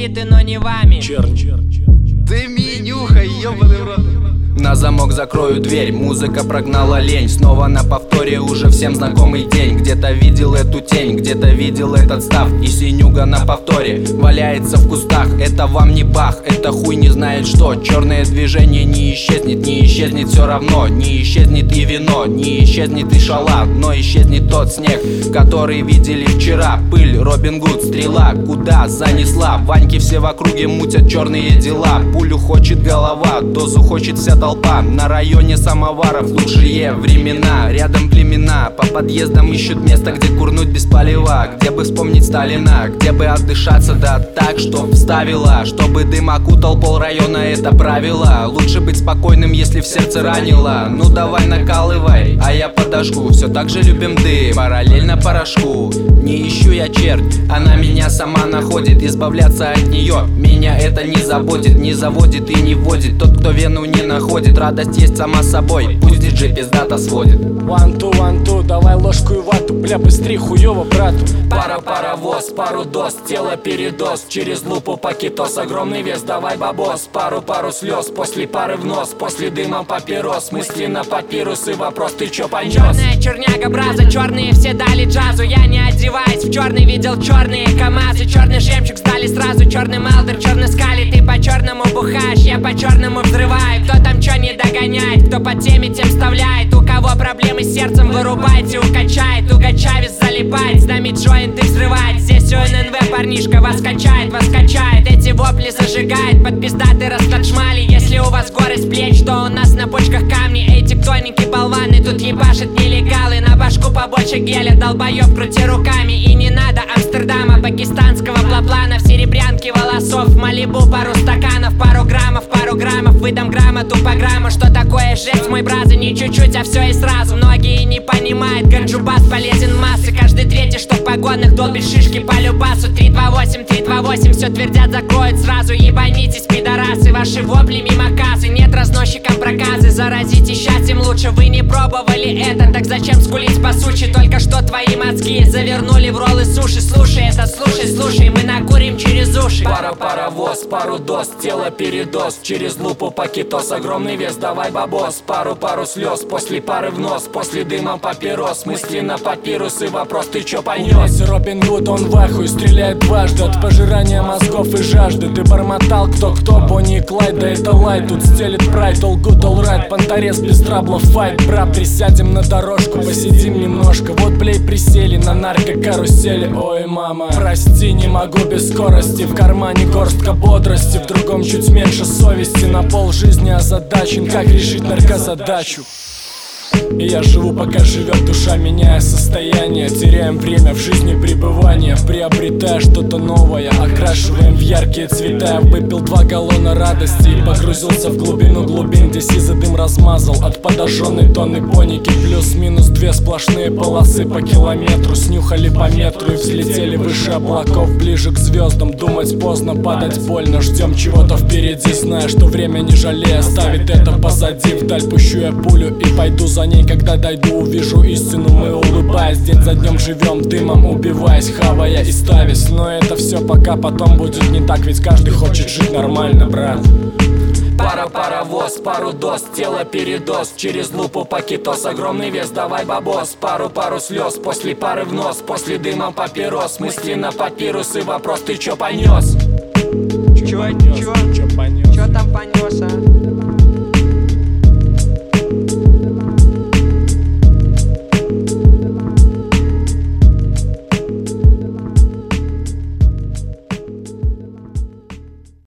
забиты, но не вами. Дыми, нюхай, ёбаный в рот. На замок закрою дверь, музыка прогнала лень. Снова на повторе уже всем знакомый день. Где-то видел эту тень, где-то видел этот став. И синюга на повторе валяется в кустах. Это вам не бах, это хуй не знает что. Черное движение не исчезнет все равно. Не исчезнет и вино, не исчезнет и шала. Но исчезнет тот снег, который видели вчера. Пыль, Робин Гуд, стрела, куда занесла? Ваньки все в округе мутят черные дела. Пулю хочет голова, дозу хочет вся толпа. На районе самоваров лучшие времена. Рядом племена, по подъездам ищут место, где курнуть без палева. Где бы вспомнить Сталина, где бы отдышаться, да так, что вставила. Чтобы дым окутал пол района, это правило. Лучше быть спокойным, если в сердце ранило. Ну давай накалывай, а я подожгу. Все так же любим дым, параллельно порошку. Не ищу я чернь, она меня сама находит. Избавляться от нее меня это не заботит. Не заводит и не вводит тот, кто вену не находит. Радость есть сама собой, пусть диджей пиздато сводит. One, two, давай ложку и вату, бля, быстрей, хуёво, брату. Паровоз, пару доз, тело передоз. Через лупу пакетос, огромный вес, давай бабос. Пару слез, после пары в нос. После дыма папирос, мысли на папирус. И вопрос, ты чё понёс? Черная черняга браза, черные все дали джазу. Я не одеваюсь в черный, видел черные КамАЗы. Черный жемчуг сдали сразу, черный Малдер, черный скали. Ты по черному бухаешь, я по черному взрываю. Кто там чё не догоняет, кто по теме тем вставляет. У кого проблемы с сердцем, вырубайте, укачает. Уго Чавес залипает, с нами джойнты взрывает. Здесь УННВ парнишка вас качает. Эти вопли зажигает, под пиздатый расклад шмали. Если у вас горы с плеч, то у нас на почках камни. Эй, тектоники, болваны, тут ебашат нелегалы. На башку побольше геля, долбоёб, крути руками. И не надо Амстердама, пакистанского плаплана. В серебрянке волосов, в Малибу пару стаканов. Пару граммов, выдам грамоту по грамму. Что такое жесть, мой браза, не чуть-чуть, а все и сразу. Многие не понимают, ганджубас полезен в массы. Каждый третий, что в погонах, долбит шишки по любасу. 328, все твердят, закроют сразу. Ебанитесь, пидорасы, ваши вопли мимо кассы. Нет разносчикам проказы, заразите счастьем лучше. Вы не пробовали это, так зачем скулить по сучи? Только что твои мозги завернули в роллы суши. Слушай это, слушай, мы накурим через уши. Паровоз, пару доз, тело передоз. Через лупу пакетос, огромный вес, давай бабос. Пару слез, после пары в нос. После дыма папирос, мысли на папирус. И вопрос, ты чё понёс? Робин Гуд, он в ахуе, стреляет дважды. От пожирания мозгов и жажды. Ты бормотал, кто, Бонни и Клайд, да это лайт. Тут стелит прайд, all good, all right. Понторез без траблов, файт, брат. Присядем на дорожку, посидим немножко. Вот, блей, присели на наркокарусели. Ой, мама, прости, не могу без скорости. В кармане горстка бодрости, в другом чуть меньше совести. На пол жизни озадачен, как решить наркозадачу. И я живу, пока живет душа, меняя состояние. Теряем время в жизни пребывания, приобретая что-то новое, окрашиваем в яркие цвета. Я выпил 2 галлона радости и погрузился в глубину глубин, где сизый дым размазал от подожженной тонны поники. Плюс-минус 2 сплошные полосы по километру. Снюхали по метру и взлетели выше облаков, ближе к звездам. Думать поздно, падать больно, ждем чего-то впереди, зная, что время не жалея ставит это позади. Вдаль пущу я пулю и пойду за ней. Когда дойду, увижу истину, мы улыбаясь, день за днем живем, дымом убиваясь, хавая и ставясь. Но это все пока, потом будет не так, ведь каждый хочет жить нормально, брат. Паровоз, пару доз, тело передоз. Через лупу пакетос, огромный вес, давай бабос. Пару слез, после пары в нос. После дыма папирос, мысли на папирус. И вопрос, ты чё понёс? Чё там понёс?